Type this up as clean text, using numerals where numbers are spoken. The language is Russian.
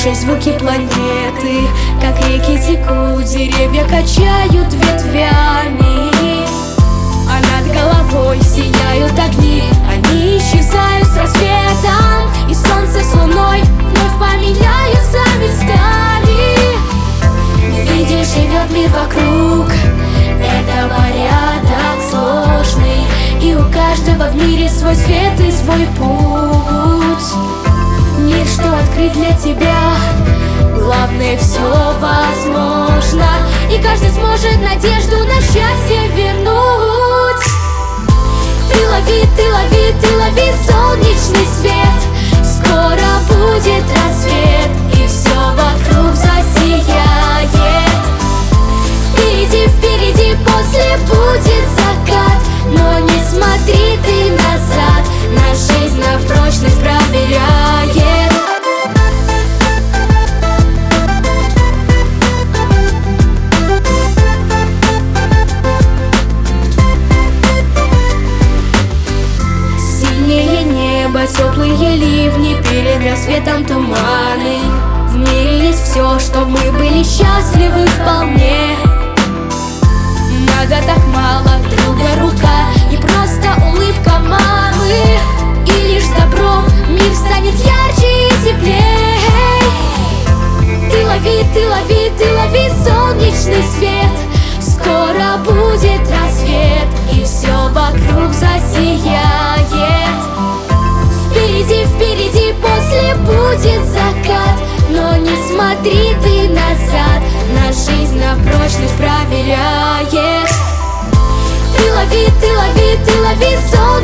Слушай звуки планеты, как реки текут, деревья качают ветвями, а над головой сияют огни. Они исчезают с рассветом, и солнце с луной вновь поменяются местами. Видишь, живет мир вокруг, это порядок сложный, и у каждого в мире свой свет и свой путь. Мир, что открыт для тебя, главное, все возможно, и каждый сможет надежду на счастье вернуть. Ты лови, ты лови, ты лови солнечный свет, скоро будет рассвет, и все вокруг засияет. Впереди, впереди, после будет закат, но не смотри ты назад, наша жизнь на прочность проверяет. Синее небо, теплые ливни, перед рассветом туманы. В мире есть все, чтоб мы были счастливы вполне. Надо так мало, друга рука и просто улыбка мамы, и лишь добром мир станет ярче и теплей. Ты лови, ты лови, ты лови солнечный свет, скоро будет рассвет, и все вокруг засияет. Впереди, впереди, после будет закат, но не смотри ты назад, наша жизнь на прочность проверяет. Ты лови, ты лови, ты лови солнце.